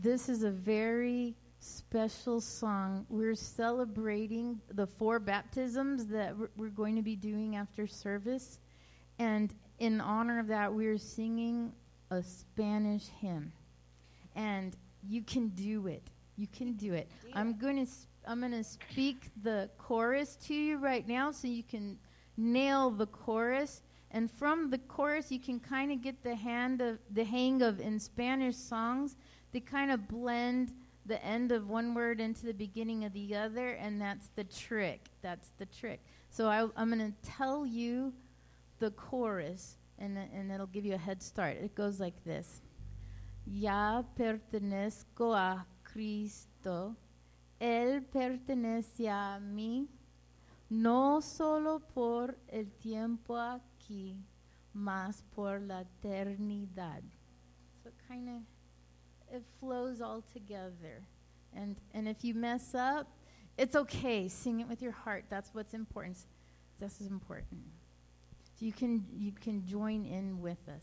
this is a very special song. We're celebrating the 4 baptisms that we're going to be doing after service. And in honor of that, we're singing a Spanish hymn. And you can do it. You can do it. I'm going to speak the chorus to you right now so you can nail the chorus. And from the chorus, you can kind of get the hang of in Spanish songs, they kind of blend the end of one word into the beginning of the other, and that's the trick. That's the trick. So I'm going to tell you the chorus, and it'll give you a head start. It goes like this. Ya pertenezco a Cristo, Él pertenece a mí, no solo por el tiempo aquí, mas por la eternidad. So it flows all together. And if you mess up, it's okay. Sing it with your heart. That's what's important. This is important. So you can join in with us.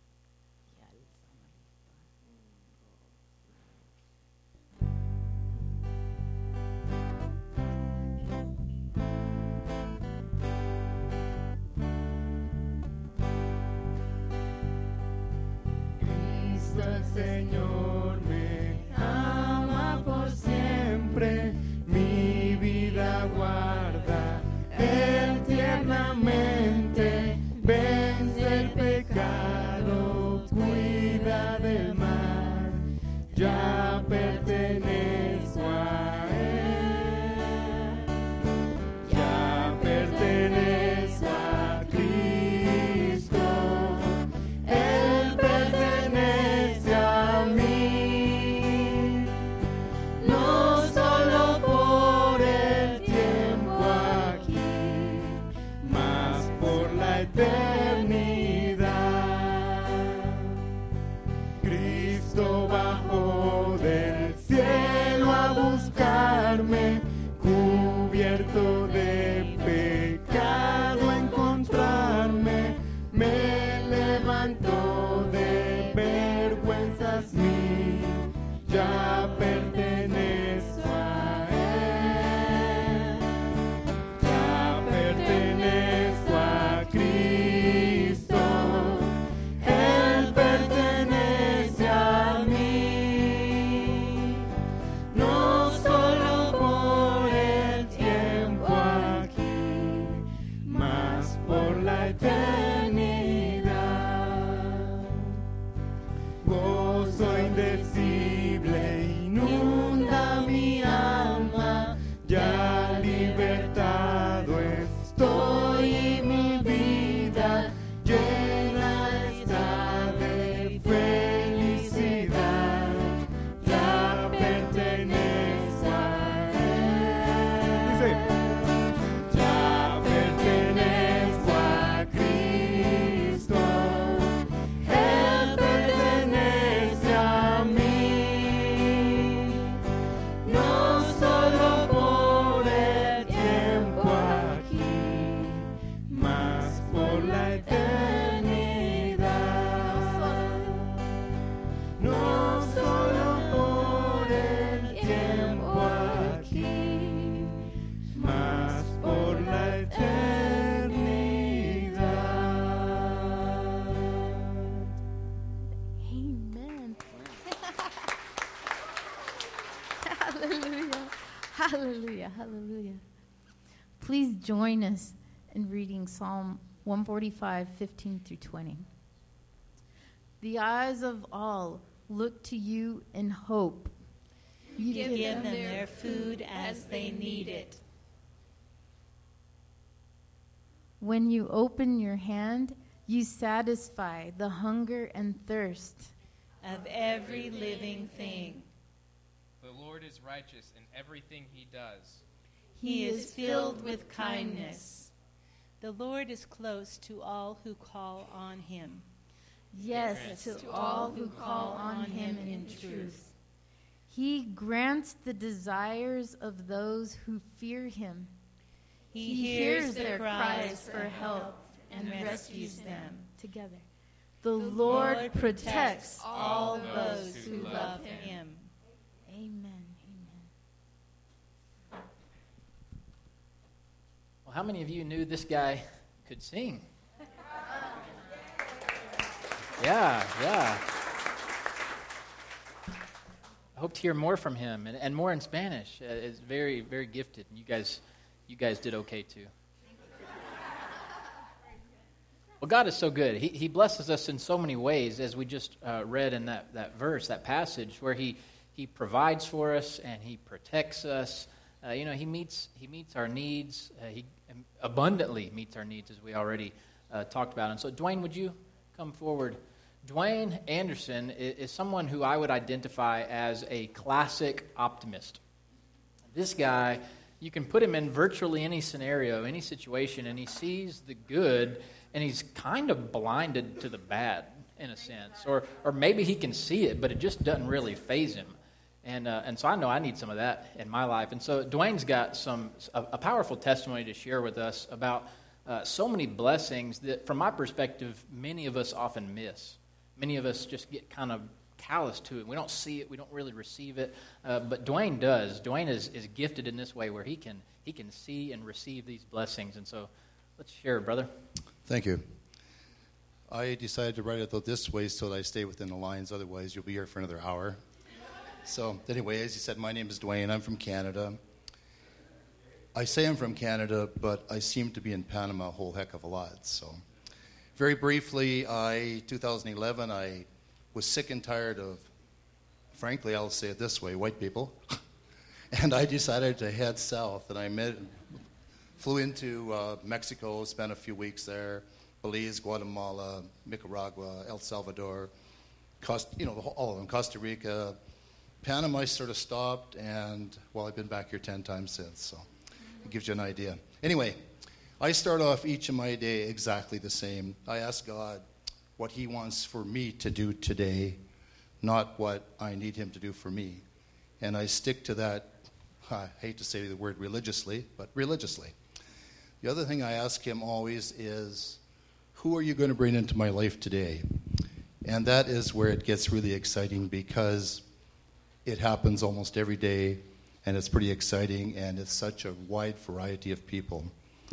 El Señor me ama por siempre, mi vida guarda Él tiernamente, vence el pecado, cuida del mal, ya pertenezco a Él, ya pertenezco a Cristo. Él pertenece a mí, no solo por el tiempo aquí, mas por la eternidad. Cristo bajó del cielo a buscarme, cubierto de pecado a encontrarme, me levantó de vergüenzas mí, ya pertenezco a Él, ya pertenezco a Cristo, Él pertenece a mí, no solo por el tiempo aquí, mas por la eternidad. Gozo indecible inunda mi alma, ya libertado estoy y mi vida llena está de felicidad, ya pertenezco a Él, ya pertenezco a Cristo, Él pertenece a mí, no solo por el tiempo aquí, mas por la eternidad, no solo por el tiempo aquí, mas por la eternidad. Amen. Hallelujah. Hallelujah. Hallelujah. Please join us in reading Psalm 145, 15 through 20. The eyes of all look to you in hope. You Give them their food as they need it. When you open your hand, you satisfy the hunger and thirst of every living thing. The Lord is righteous in everything he does. He is filled with kindness. The Lord is close to all who call on him. Yes, to all who call on him in truth. He grants the desires of those who fear him. He hears their cries for help and rescues them. Together. The Lord protects all those who love him. Amen. Well, how many of you knew this guy could sing? Yeah. I hope to hear more from him and more in Spanish. It's very, very gifted. And you guys did okay too. Well, God is so good. He blesses us in so many ways, as we just read in that verse, that passage, where He provides for us and He protects us. He meets our needs. He abundantly meets our needs, as we already talked about. And so, Dwayne, would you come forward? Dwayne Anderson is someone who I would identify as a classic optimist. This guy, you can put him in virtually any scenario, any situation, and he sees the good, and he's kind of blinded to the bad, in a sense. Or maybe he can see it, but it just doesn't really faze him. And so I know I need some of that in my life. And so Dwayne's got a powerful testimony to share with us about so many blessings that, from my perspective, many of us often miss. Many of us just get kind of callous to it. We don't see it. We don't really receive it. But Dwayne does. Dwayne is gifted in this way where he can see and receive these blessings. And so let's share, brother. Thank you. I decided to write it this way so that I stay within the lines. Otherwise, you'll be here for another hour. So anyway, as you said, my name is Dwayne. I'm from Canada. I say I'm from Canada, but I seem to be in Panama a whole heck of a lot. So very briefly, 2011, I was sick and tired of, frankly, I'll say it this way, white people. And I decided to head south, and flew into Mexico, spent a few weeks there, Belize, Guatemala, Nicaragua, El Salvador, all of them, Costa Rica. Panama, I sort of stopped, and, well, I've been back here 10 times since, so it gives you an idea. Anyway, I start off each of my day exactly the same. I ask God what He wants for me to do today, not what I need Him to do for me. And I stick to that, I hate to say the word religiously, but religiously. The other thing I ask Him always is, who are you going to bring into my life today? And that is where it gets really exciting, because it happens almost every day, and it's pretty exciting, and it's such a wide variety of people.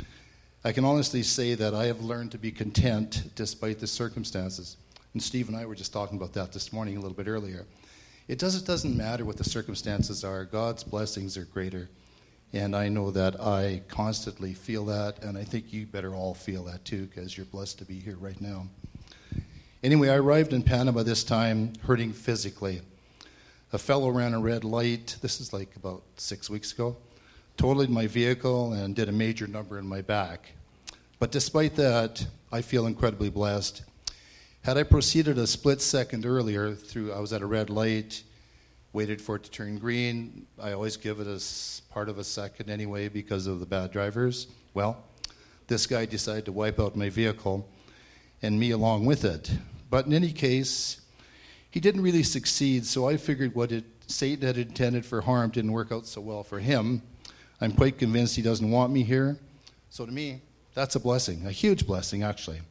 I can honestly say that I have learned to be content despite the circumstances. And Steve and I were just talking about that this morning a little bit earlier. It doesn't matter what the circumstances are. God's blessings are greater. And I know that I constantly feel that, and I think you better all feel that too, because you're blessed to be here right now. Anyway, I arrived in Panama this time hurting physically. A fellow ran a red light, this is like about 6 weeks ago, totaled my vehicle and did a major number in my back. But despite that, I feel incredibly blessed. Had I proceeded a split second earlier I was at a red light, waited for it to turn green. I always give it part of a second anyway because of the bad drivers. Well, this guy decided to wipe out my vehicle and me along with it. But in any case, he didn't really succeed, so I figured what Satan had intended for harm didn't work out so well for him. I'm quite convinced he doesn't want me here. So to me, that's a blessing, a huge blessing, actually.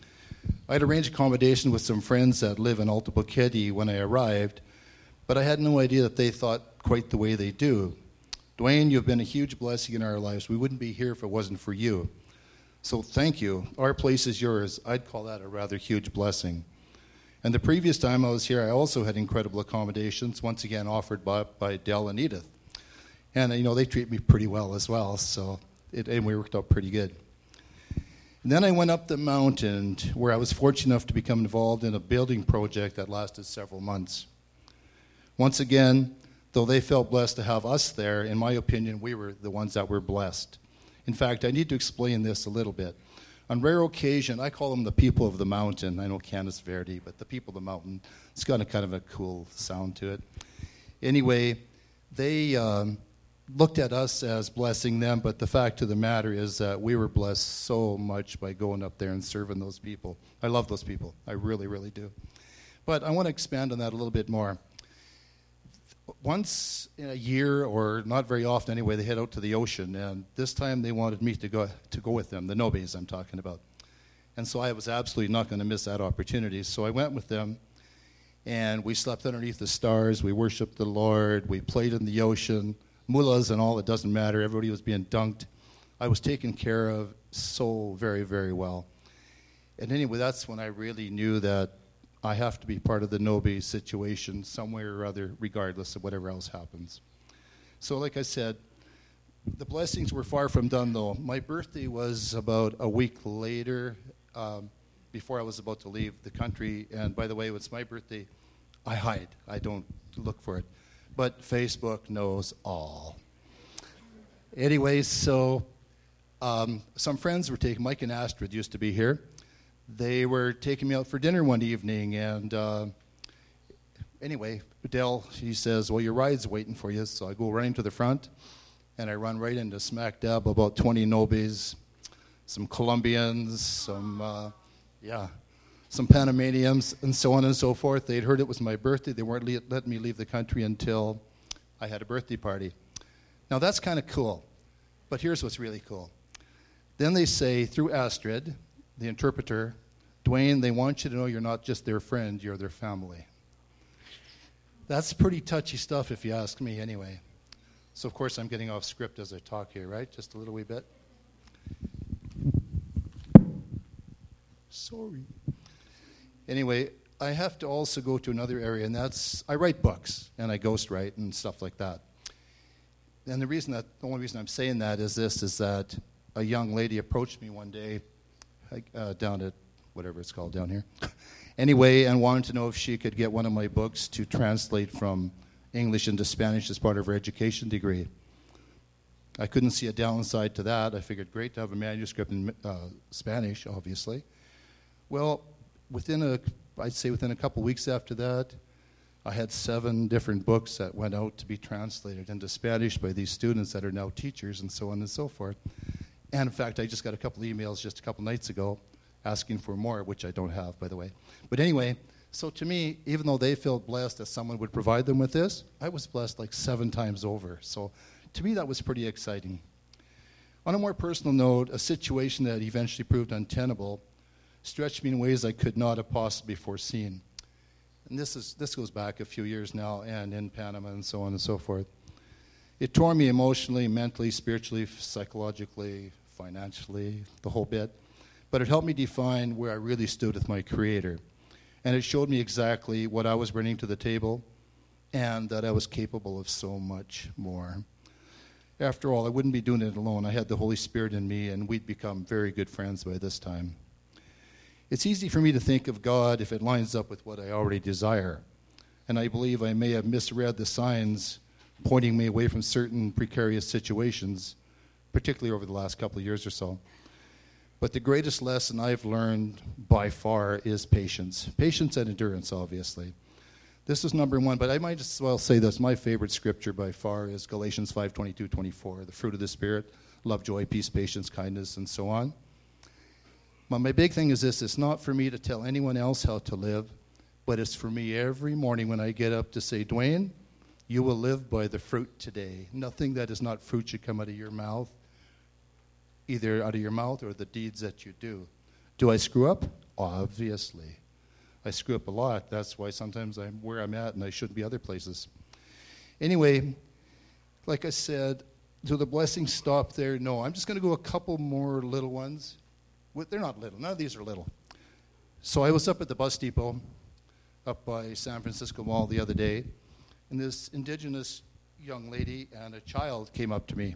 I'd arranged accommodation with some friends that live in Alta Boquete when I arrived, but I had no idea that they thought quite the way they do. Dwayne, you've been a huge blessing in our lives. We wouldn't be here if it wasn't for you. So thank you. Our place is yours. I'd call that a rather huge blessing. And the previous time I was here, I also had incredible accommodations, once again offered by Dell and Edith. And, they treat me pretty well as well, so and we worked out pretty good. And then I went up the mountain, where I was fortunate enough to become involved in a building project that lasted several months. Once again, though they felt blessed to have us there, in my opinion, we were the ones that were blessed. In fact, I need to explain this a little bit. On rare occasion, I call them the people of the mountain. I know Canis Verdi, but the people of the mountain, it's got a kind of a cool sound to it. Anyway, they looked at us as blessing them, but the fact of the matter is that we were blessed so much by going up there and serving those people. I love those people. I really, really do. But I want to expand on that a little bit more. Once in a year, or not very often anyway, they head out to the ocean, and this time they wanted me to go with them, the Nobes I'm talking about. And so I was absolutely not going to miss that opportunity, so I went with them, And we slept underneath the stars. We worshiped the Lord. We played in the ocean. Mullahs and all, it doesn't matter. Everybody was being dunked. I was taken care of so very, very well. And anyway, that's when I really knew that I have to be part of the Nobe situation somewhere or other, regardless of whatever else happens. So like I said, the blessings were far from done, though. My birthday was about a week later, before I was about to leave the country. And by the way, when it's my birthday, I hide. I don't look for it. But Facebook knows all. Anyway, so some friends were taking, Mike and Astrid used to be here. They were taking me out for dinner one evening, and anyway, Dell, he says, well, your ride's waiting for you. So I go running to the front, and I run right into smack dab about 20 Nobes, some Colombians, some Panamanians, and so on and so forth. They'd heard it was my birthday. They weren't letting me leave the country until I had a birthday party. Now, that's kind of cool, but here's what's really cool. Then they say, through Astrid, the interpreter, Dwayne, they want you to know you're not just their friend, you're their family. That's pretty touchy stuff if you ask me anyway. So, of course, I'm getting off script as I talk here, right? Just a little wee bit. Sorry. Anyway, I have to also go to another area, and that's I write books, and I ghostwrite and stuff like that. And the only reason I'm saying that is that a young lady approached me one day down at whatever it's called down here. Anyway, and wanted to know if she could get one of my books to translate from English into Spanish as part of her education degree. I couldn't see a downside to that. I figured, great to have a manuscript in Spanish, obviously. Well, within a couple weeks after that, I had 7 different books that went out to be translated into Spanish by these students that are now teachers and so on and so forth. And in fact, I just got a couple emails just a couple nights ago asking for more, which I don't have, by the way. But anyway, so to me, even though they felt blessed that someone would provide them with this, I was blessed like 7 times over. So to me, that was pretty exciting. On a more personal note, a situation that eventually proved untenable stretched me in ways I could not have possibly foreseen. And this goes back a few years now, and in Panama and so on and so forth. It tore me emotionally, mentally, spiritually, psychologically, financially, the whole bit. But it helped me define where I really stood with my Creator. And it showed me exactly what I was bringing to the table and that I was capable of so much more. After all, I wouldn't be doing it alone. I had the Holy Spirit in me, and we'd become very good friends by this time. It's easy for me to think of God if it lines up with what I already desire. And I believe I may have misread the signs pointing me away from certain precarious situations, particularly over the last couple of years or so. But the greatest lesson I've learned by far is patience. Patience and endurance, obviously. This is number one, but I might as well say this. My favorite scripture by far is Galatians 5:22-24, the fruit of the Spirit, love, joy, peace, patience, kindness, and so on. But my big thing is this. It's not for me to tell anyone else how to live, but it's for me every morning when I get up to say, Dwayne, you will live by the fruit today. Nothing that is not fruit should come out of your mouth, either out of your mouth or the deeds that you do. Do I screw up? Obviously. I screw up a lot. That's why sometimes I'm where I'm at and I shouldn't be other places. Anyway, like I said, do the blessings stop there? No. I'm just going to go a couple more little ones. They're not little. None of these are little. So I was up at the bus depot up by San Francisco Mall the other day, and this indigenous young lady and a child came up to me.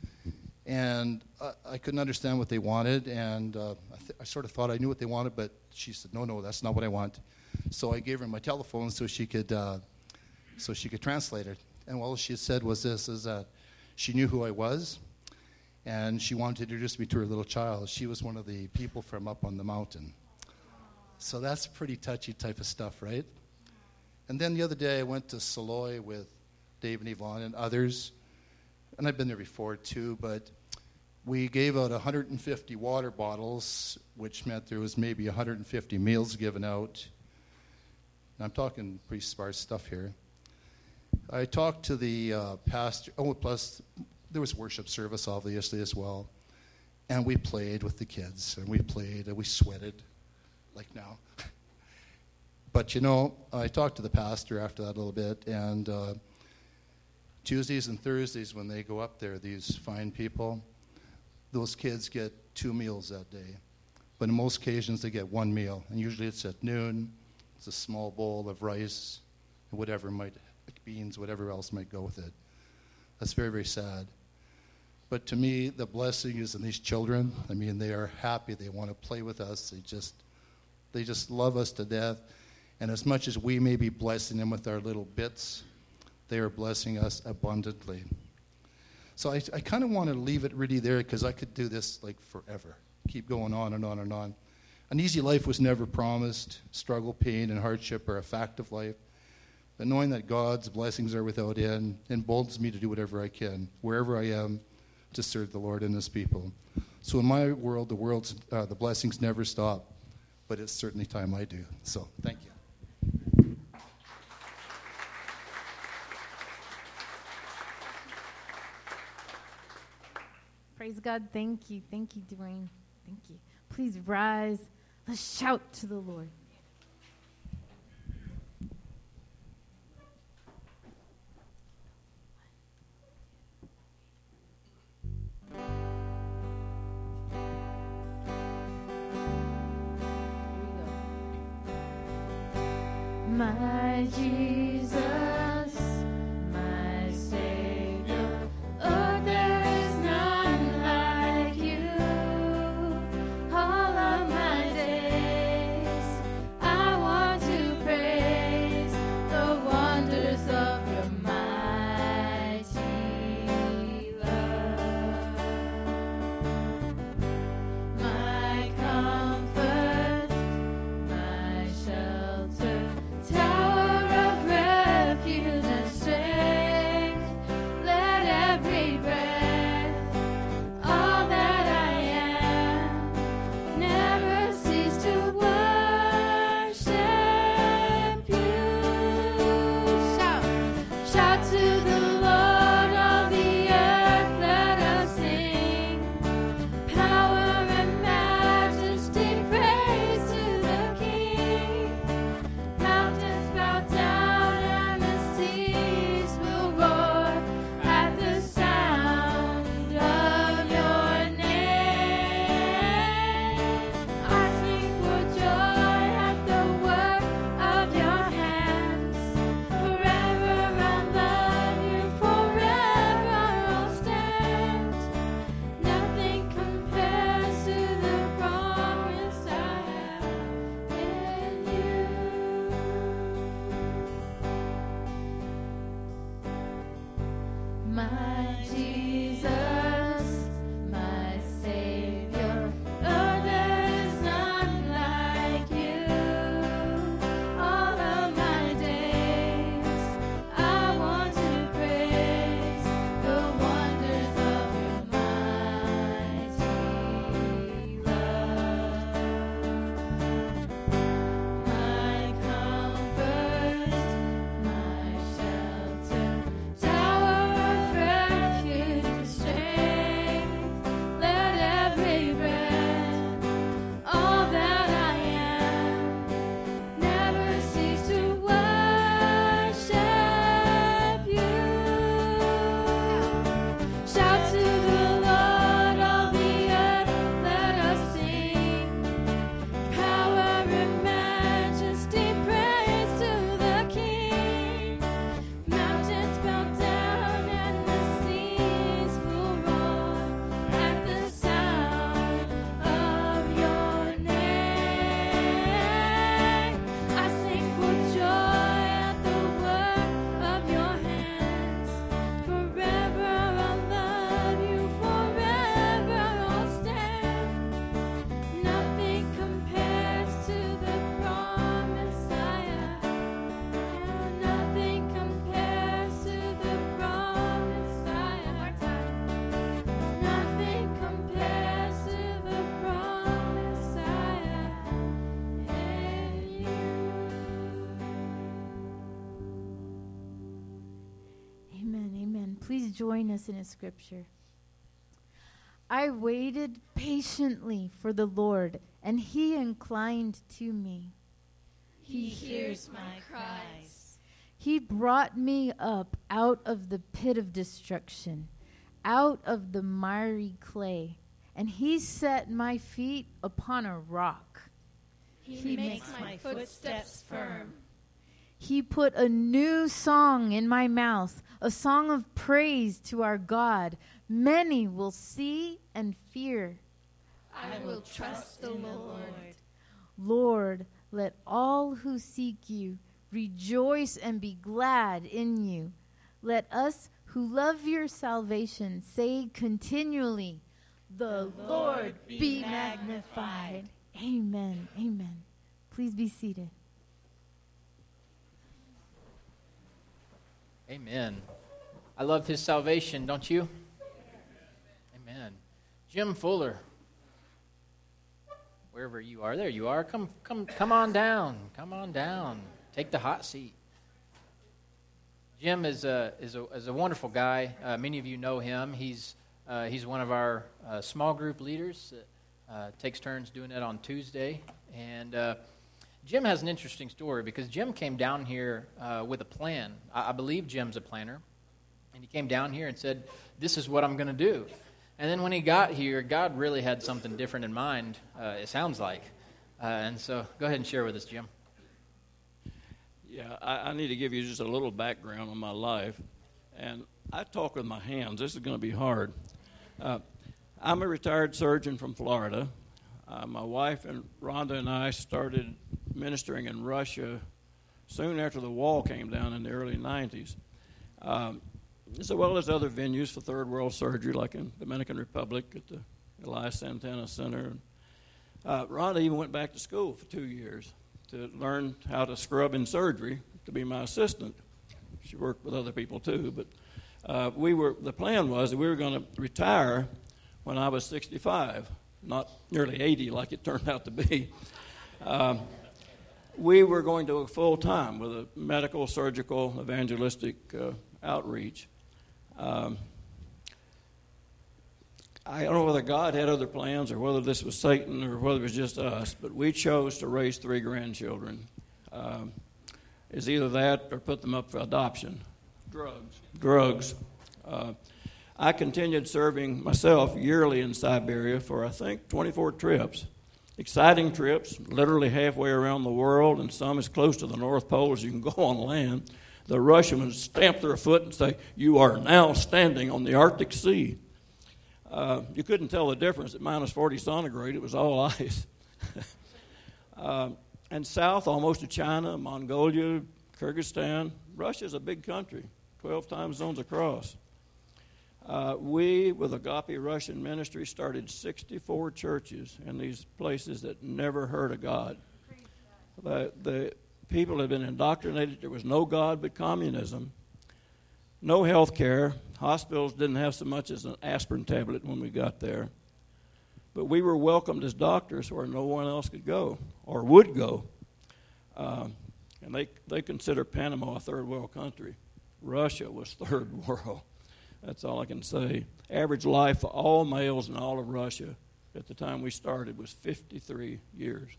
And I couldn't understand what they wanted, and I sort of thought I knew what they wanted, but she said, no, that's not what I want. So I gave her my telephone so she could translate it. And all she said was this, is that she knew who I was, and she wanted to introduce me to her little child. She was one of the people from up on the mountain. So that's pretty touchy type of stuff, right? And then the other day I went to Saloy with Dave and Yvonne and others, and I've been there before too, but we gave out 150 water bottles, which meant there was maybe 150 meals given out. And I'm talking pretty sparse stuff here. I talked to the pastor. Oh, plus there was worship service, obviously, as well. And we played with the kids, and we played, and we sweated, like now. But, I talked to the pastor after that a little bit, and Tuesdays and Thursdays when they go up there, these fine people, those kids get 2 meals that day. But in most occasions, they get 1 meal, and usually it's at noon. It's a small bowl of rice, and beans, whatever else might go with it. That's very, very sad. But to me, the blessing is in these children. I mean, they are happy. They want to play with us. They just love us to death. And as much as we may be blessing them with our little bits, they are blessing us abundantly. So I kind of want to leave it really there because I could do this like forever. Keep going on and on and on. An easy life was never promised. Struggle, pain, and hardship are a fact of life. But knowing that God's blessings are without end emboldens me to do whatever I can, wherever I am, to serve the Lord and His people. So in my world, the blessings never stop, but it's certainly time I do. So thank you. Praise God. Thank you. Thank you, Dwayne. Thank you. Please rise. Let's shout to the Lord. My Jesus, my Savior, oh, there is none like you. All of my days, I want to praise the wonders of your mighty love. My comfort, my shelter, tower of refuge and strength, let every breath, all that I am, never cease to worship you. Shout to the Lord of the earth, let us sing. Power and majesty, praise to the King. Mountains bow down and the seas will roar at the sound of your name. I sing for joy at the work of your hands. Forever I'll love you, forever I'll stand. Nothing compares to the promise I have in you. My Jesus, my Savior, oh, there is none like you. All of my days, I want to praise the wonders of your mighty love. My comfort, my shelter, tower of refuge and strength, let every breath, all that I am, never cease to worship you. Shout to the Lord of the earth, let us sing. Power and majesty, praise to the King. Mountains bow down and the seas will roar at the sound of your name. I sing for joy at the work of your hands. Forever I'll love you, forever I'll stand. Nothing compares to the promise I have. And nothing compares to the promise I have. Nothing compares to the promise I have in you. Amen, amen. Please join us in a scripture. I waited patiently for the Lord, and He inclined to me. He hears my cries. He brought me up out of the pit of destruction, out of the miry clay, and he set my feet upon a rock. He makes my footsteps firm. He put a new song in my mouth, a song of praise to our God. Many will see and fear. I will trust the Lord. Lord, let all who seek you rejoice and be glad in you. Let us who love your salvation say continually, the Lord be magnified. Amen. Amen. Please be seated. Amen. I love his salvation, don't you? Amen. Jim Fuller, wherever you are, there you are. Come on down. Come on down. Take the hot seat. Jim is a wonderful guy. Many of you know him. He's one of our small group leaders. Takes turns doing it on Tuesday. And Jim has an interesting story because Jim came down here with a plan. I believe Jim's a planner. And he came down here and said, this is what I'm going to do. And then when he got here, God really had something different in mind, it sounds like. And so go ahead and share with us, Jim. Yeah, I need to give you just a little background on my life. And I talk with my hands. This is going to be hard. I'm a retired surgeon from Florida. My wife and Rhonda and I started ministering in Russia soon after the wall came down in the early 90s. As well as other venues for third world surgery, like in Dominican Republic at the Elias Santana Center. Rhonda even went back to school for 2 years to learn how to scrub in surgery to be my assistant. She worked with other people too, but the plan was that we were going to retire when I was 65, not nearly 80 like it turned out to be. We were going to go full-time with a medical, surgical, evangelistic outreach. I don't know whether God had other plans or whether this was Satan or whether it was just us, but we chose to raise 3 grandchildren. It's either that or put them up for adoption. Drugs. I continued serving myself yearly in Siberia for, I think, 24 trips. Exciting trips, literally halfway around the world, and some as close to the North Pole as you can go on land. The Russians would stamp their foot and say, "You are now standing on the Arctic Sea." You couldn't tell the difference at minus 40 centigrade. It was all ice. And south almost to China, Mongolia, Kyrgyzstan. Russia's a big country, 12 time zones across. We, with Agape Russian Ministry, started 64 churches in these places that never heard of God. The people had been indoctrinated. There was no God but communism. No health care. Hospitals didn't have so much as an aspirin tablet when we got there. But we were welcomed as doctors where no one else could go or would go. And they consider Panama a third world country. Russia was third world. That's all I can say. Average life for all males in all of Russia at the time we started was 53 years.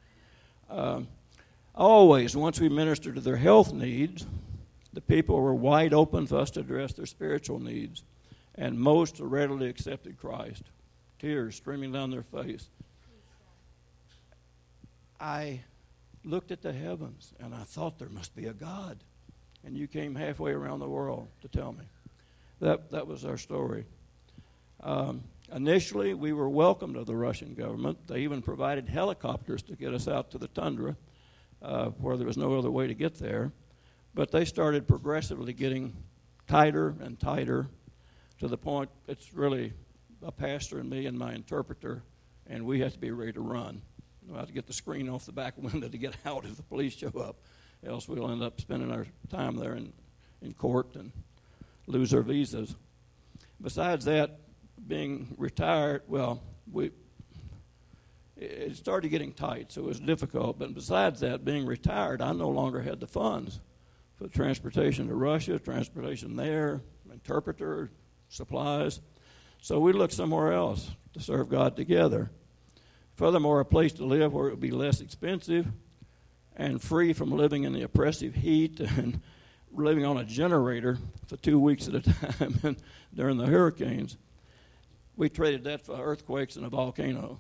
Always, once we ministered to their health needs, the people were wide open for us to address their spiritual needs, and most readily accepted Christ, tears streaming down their face. I looked at the heavens, and I thought there must be a God, and you came halfway around the world to tell me. That was our story. Initially, we were welcomed to the Russian government. They even provided helicopters to get us out to the tundra, where there was no other way to get there. But they started progressively getting tighter and tighter to the point it's really a pastor and me and my interpreter, and we have to be ready to run. We have to get the screen off the back window to get out if the police show up. Else we'll end up spending our time there in court and lose our visas. Besides that, being retired, it started getting tight, so it was difficult. But besides that, being retired, I no longer had the funds for transportation to Russia, transportation there, interpreter, supplies. So we looked somewhere else to serve God together. Furthermore, a place to live where it would be less expensive and free from living in the oppressive heat and living on a generator for 2 weeks at a time during the hurricanes. We traded that for earthquakes and a volcano.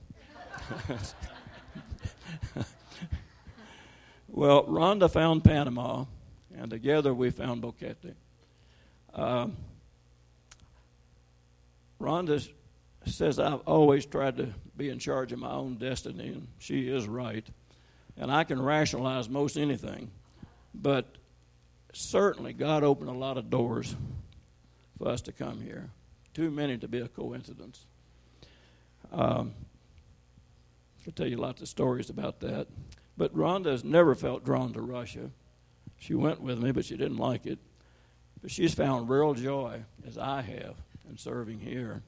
Well, Rhonda found Panama, and together we found Boquete. Rhonda says I've always tried to be in charge of my own destiny, and she is right. And I can rationalize most anything, but certainly God opened a lot of doors for us to come here. Too many to be a coincidence. I could tell you lots of stories about that. But Rhonda has never felt drawn to Russia. She went with me, but she didn't like it. But she's found real joy, as I have, in serving here.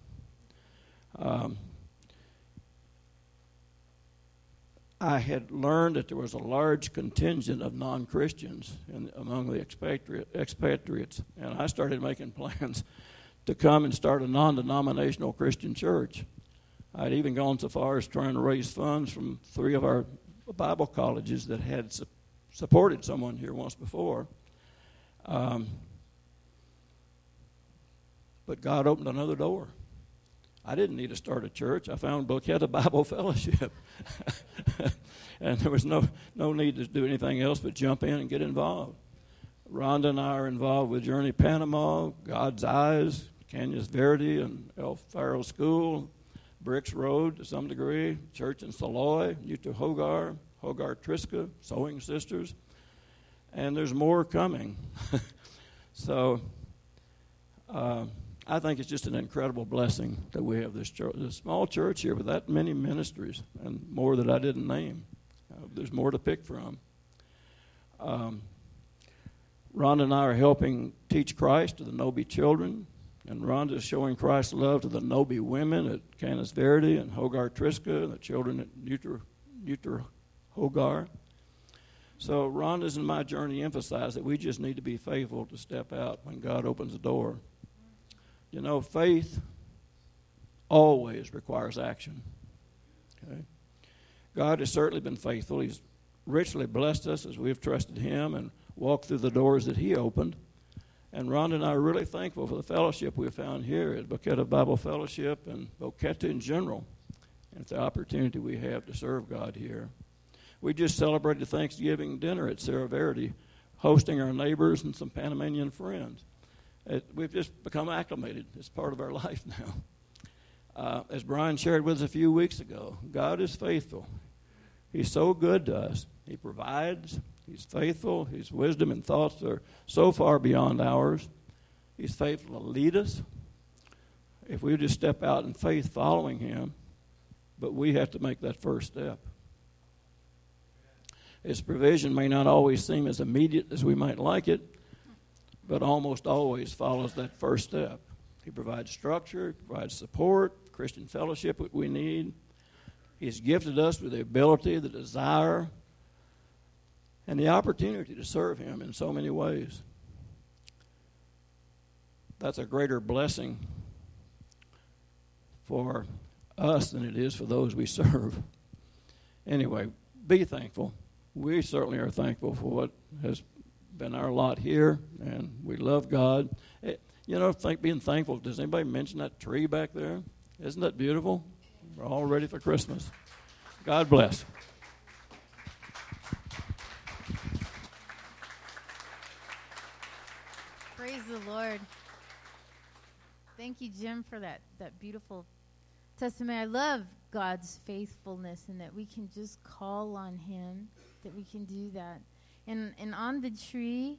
I had learned that there was a large contingent of non-Christians among the expatriates, and I started making plans to come and start a non-denominational Christian church. I'd even gone so far as trying to raise funds from 3 of our Bible colleges that had supported someone here once before. But God opened another door. I didn't need to start a church. I found Boquete Bible Fellowship. And there was no need to do anything else but jump in and get involved. Rhonda and I are involved with Journey Panama, God's Eyes, Cañas Verde, and El Faro School, Bricks Road to some degree, Church in Saloy, Utah Hogar, Hogar Triska, Sewing Sisters, and there's more coming. So I think it's just an incredible blessing that we have this church, this small church here with that many ministries and more that I didn't name. There's more to pick from. Rhonda and I are helping teach Christ to the Nobi children, and Rhonda is showing Christ's love to the Nobi women at Cañas Verde and Hogar Triska and the children at Utah Hogar. So Rhonda's and my journey emphasize that we just need to be faithful to step out when God opens the door. You know, faith always requires action. Okay? God has certainly been faithful. He's richly blessed us as we've trusted Him and walked through the doors that He opened. And Rhonda and I are really thankful for the fellowship we've found here at Boquete Bible Fellowship and Boquete in general, and the opportunity we have to serve God here. We just celebrated Thanksgiving dinner at Cerro Verde, hosting our neighbors and some Panamanian friends. We've just become acclimated. It's part of our life now. As Brian shared with us a few weeks ago, God is faithful. He's so good to us. He provides. He's faithful. His wisdom and thoughts are so far beyond ours. He's faithful to lead us. If we just step out in faith following Him, but we have to make that first step. His provision may not always seem as immediate as we might like it, but almost always follows that first step. He provides structure, provides support, Christian fellowship that we need. He's gifted us with the ability, the desire, and the opportunity to serve Him in so many ways. That's a greater blessing for us than it is for those we serve. Anyway, be thankful. We certainly are thankful for what has been our lot here, and we love God. You know, being thankful, does anybody mention that tree back there? Isn't that beautiful? We're all ready for Christmas. God bless. Praise the Lord. Thank you, Jim, for that beautiful testimony. I love God's faithfulness and that we can just call on Him, that we can do that. And on the tree,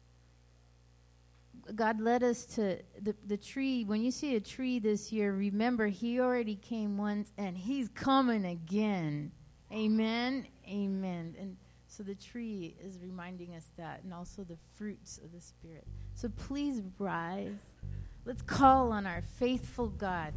God led us to the tree. When you see a tree this year, remember He already came once and He's coming again. Amen? Amen. And so the tree is reminding us that, and also the fruits of the Spirit. So please rise. Let's call on our faithful God.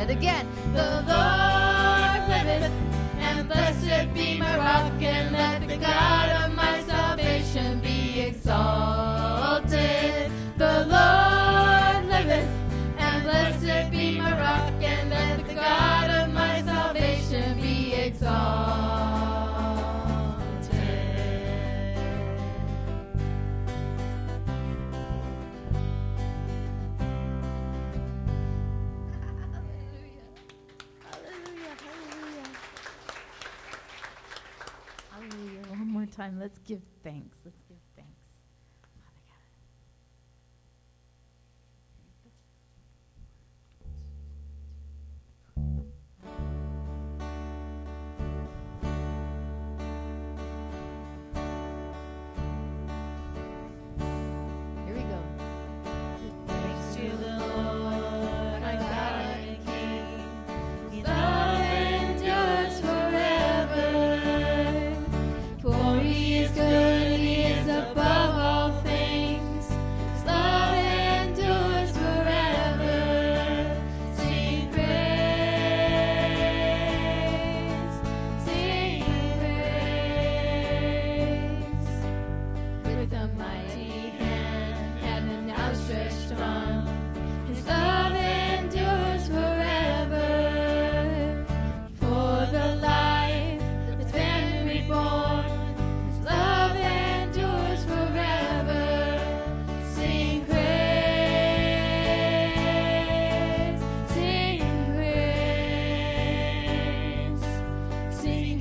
it again. The Lord liveth, and blessed be my rock, and let the God of my salvation be exalted. The Lord liveth, and blessed be my rock, and let the God of my salvation be exalted. Hallelujah. One more time. Let's give thanks. Let's give thanks. Father God. Here we go. Thanks to the Lord, our God and King. His Love endures forever. For he is good, he is above all things. His love endures forever. Sing praise, sing praise. With a mighty hand and an outstretched arm, his love endures forever. For the life that's been reborn, his love endures forever. Sing praise, sing praise, sing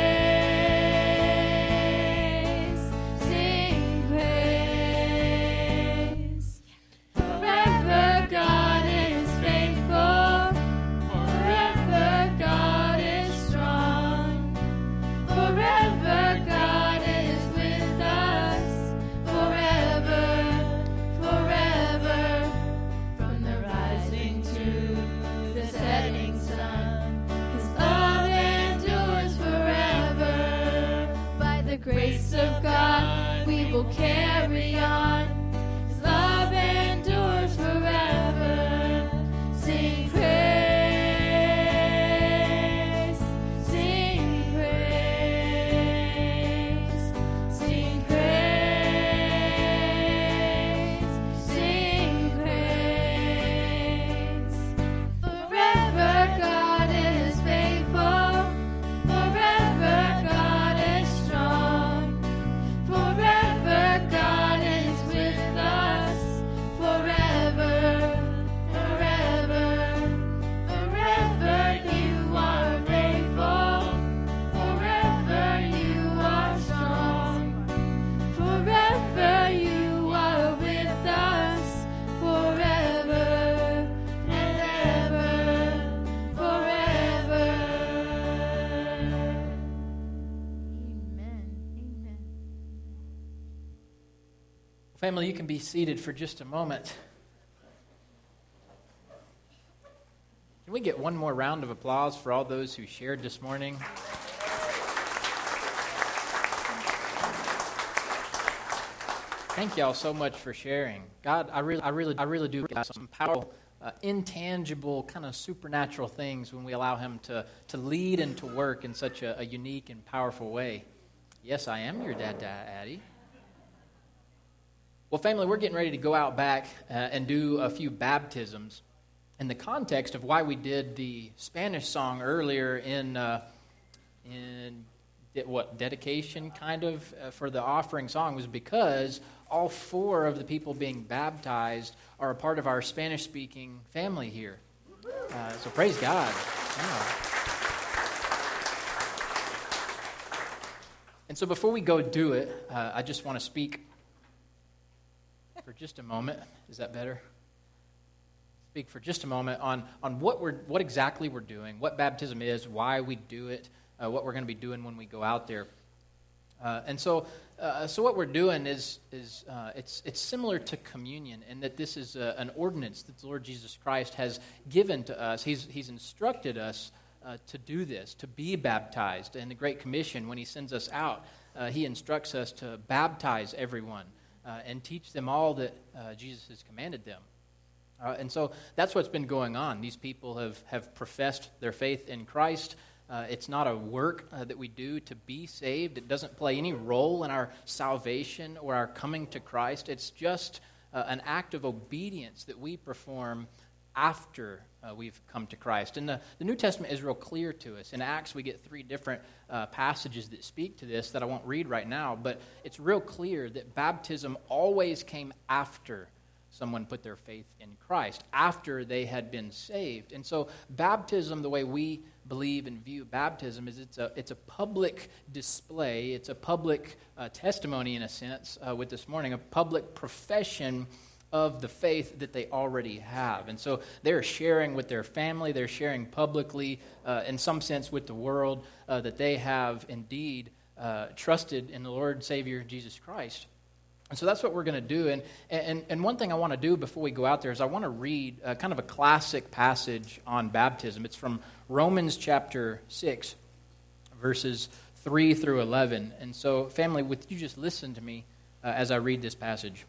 praise, sing praise. Forever God is faithful, forever God is strong, forever God is with us, forever, forever. From the rising to the setting sun, his love endures forever. By the grace of God we will carry on. His love endures forever. Sing praise, sing praise, sing praise, sing praise. Forever God is faithful, forever God is strong, forever God is with us, forever, forever, forever you are faithful, forever you are strong, forever you are with us, forever and ever, forever. Amen. Amen. Family, you can be seated for just a moment. Can we get one more round of applause for all those who shared this morning? Thank y'all so much for sharing. God, I really do get some powerful, intangible, kind of supernatural things when we allow Him to lead and to work in such a unique and powerful way. Yes, I am your dad, Addie. Well, family, we're getting ready to go out back and do a few baptisms. In the context of why we did the Spanish song earlier in dedication kind of for the offering song was because all four of the people being baptized are a part of our Spanish-speaking family here. So praise God. Yeah. And so before we go do it, I just want to speak for just a moment. Is that better? Speak for just a moment on what exactly we're doing, what baptism is, why we do it, what we're going to be doing when we go out there. So what we're doing is it's similar to communion in that this is an ordinance that the Lord Jesus Christ has given to us. He's instructed us to do this, to be baptized. In the Great Commission, when He sends us out, He instructs us to baptize everyone and teach them all that Jesus has commanded them. And so that's what's been going on. These people have professed their faith in Christ. It's not a work that we do to be saved. It doesn't play any role in our salvation or our coming to Christ. It's just an act of obedience that we perform after we've come to Christ. And the New Testament is real clear to us. In Acts, we get 3 different passages that speak to this that I won't read right now, but it's real clear that baptism always came after someone put their faith in Christ, after they had been saved. And so baptism, the way we believe and view baptism, is it's a public display, it's a public testimony in a sense with this morning, a public profession of the faith that they already have. And so they're sharing with their family, they're sharing publicly, in some sense with the world, that they have indeed trusted in the Lord and Savior Jesus Christ. And so that's what we're going to do. And one thing I want to do before we go out there is I want to read kind of a classic passage on baptism. It's from Romans chapter 6, verses 3 through 11. And so, family, would you just listen to me as I read this passage?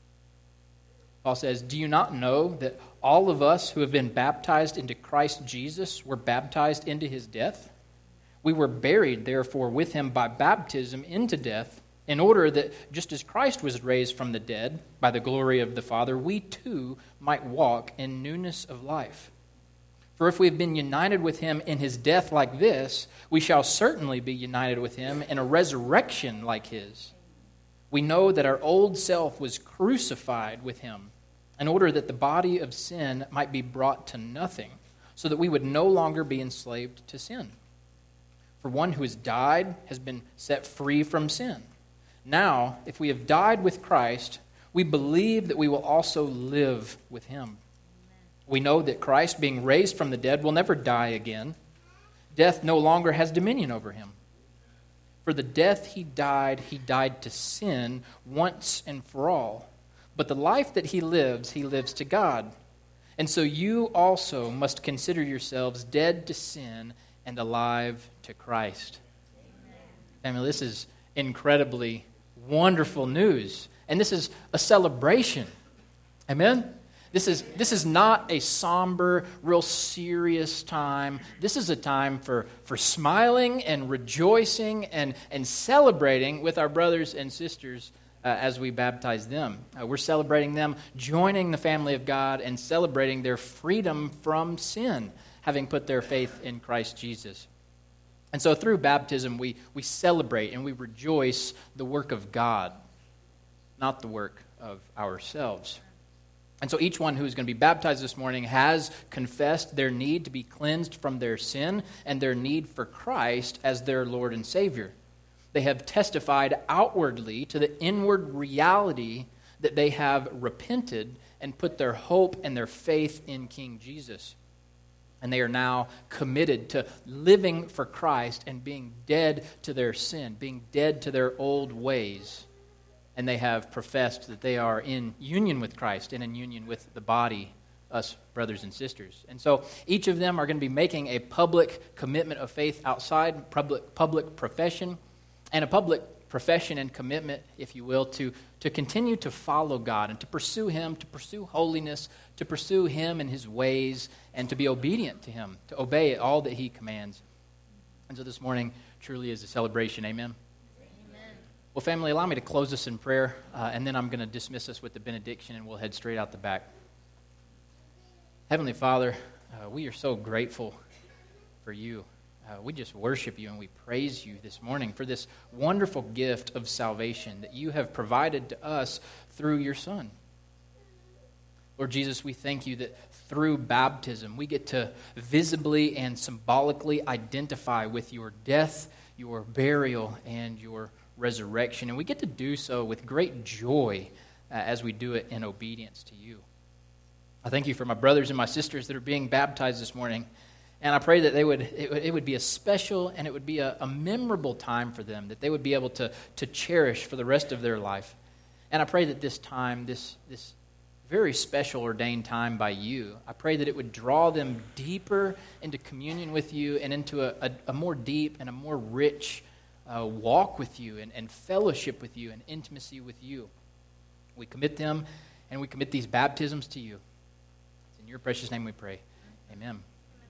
Paul says, "Do you not know that all of us who have been baptized into Christ Jesus were baptized into his death? We were buried, therefore, with him by baptism into death, in order that just as Christ was raised from the dead by the glory of the Father, we too might walk in newness of life. For if we have been united with him in his death like this, we shall certainly be united with him in a resurrection like his. We know that our old self was crucified with him in order that the body of sin might be brought to nothing, so that we would no longer be enslaved to sin. For one who has died has been set free from sin. Now, if we have died with Christ, we believe that we will also live with him. We know that Christ, being raised from the dead, will never die again. Death no longer has dominion over him. For the death he died to sin once and for all. But the life that he lives to God. And so you also must consider yourselves dead to sin and alive to Christ." Family, this is incredibly wonderful news. And this is a celebration. Amen? This is not a somber, real serious time. This is a time for smiling and rejoicing and celebrating with our brothers and sisters as we baptize them. We're celebrating them joining the family of God and celebrating their freedom from sin, having put their faith in Christ Jesus. And so through baptism, we celebrate and we rejoice the work of God, not the work of ourselves. And so each one who is going to be baptized this morning has confessed their need to be cleansed from their sin and their need for Christ as their Lord and Savior. They have testified outwardly to the inward reality that they have repented and put their hope and their faith in King Jesus. And they are now committed to living for Christ and being dead to their sin, being dead to their old ways. And they have professed that they are in union with Christ and in union with the body, us brothers and sisters. And so each of them are going to be making a public commitment of faith outside, public profession, and a public profession and commitment, if you will, to continue to follow God and to pursue him, to pursue holiness, to pursue him and his ways, and to be obedient to him, to obey all that he commands. And so this morning truly is a celebration. Amen? Amen. Well, family, allow me to close this in prayer, and then I'm going to dismiss us with the benediction, and we'll head straight out the back. Heavenly Father, we are so grateful for you. We just worship you and we praise you this morning for this wonderful gift of salvation that you have provided to us through your Son. Lord Jesus, we thank you that through baptism we get to visibly and symbolically identify with your death, your burial, and your resurrection. And we get to do so with great joy as we do it in obedience to you. I thank you for my brothers and my sisters that are being baptized this morning. And I pray that it would be a special and it would be a memorable time for them, that they would be able to cherish for the rest of their life. And I pray that this time, this very special ordained time by you, I pray that it would draw them deeper into communion with you and into a more deep and a more rich walk with you and fellowship with you and intimacy with you. We commit them and we commit these baptisms to you. In your precious name we pray. Amen.